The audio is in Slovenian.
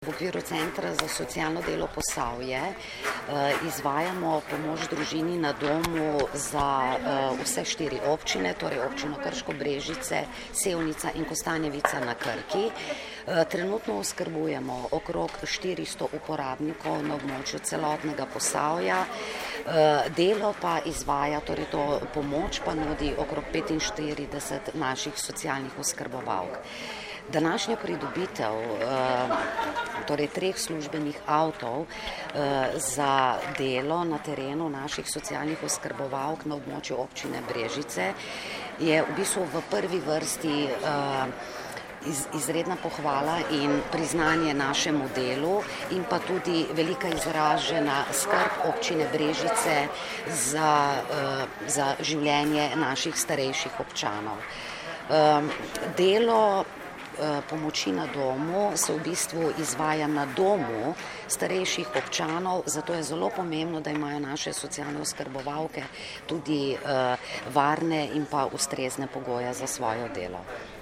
V okviru Centra za socialno delo Posavje izvajamo pomoč družini na domu za vse 4 občine, torej občino Krško, Brežice, Sevnica in Kostanjevica na Krki. Trenutno oskrbujemo okrog 400 uporabnikov na območju celotnega Posavja. Delo pa izvaja, torej to pomoč pa nudi okrog 45 naših socialnih oskrbovalk. Današnja pridobitev torej 3 službenih avtov za delo na terenu naših socialnih oskrbovalk na območju občine Brežice je v bistvu v prvi vrsti izredna pohvala in priznanje našemu delu in pa tudi velika izražena skrb občine Brežice za življenje naših starejših občanov. Delo pomoči na domu se v bistvu izvaja na domu starejših občanov, zato je zelo pomembno, da imajo naše socialne oskrbovalke tudi varne in pa ustrezne pogoje za svoje delo.